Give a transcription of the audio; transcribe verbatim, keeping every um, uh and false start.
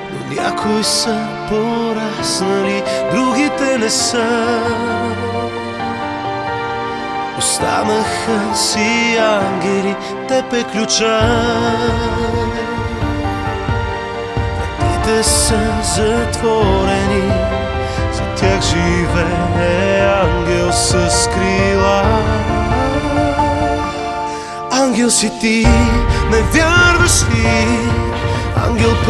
но някои са пораснали, другите не са. Останаха си ангели, теб е ключа. Вратите са затворени, за тях живее ангел с крила. Ангел си ти, не вярваш ли? Ангел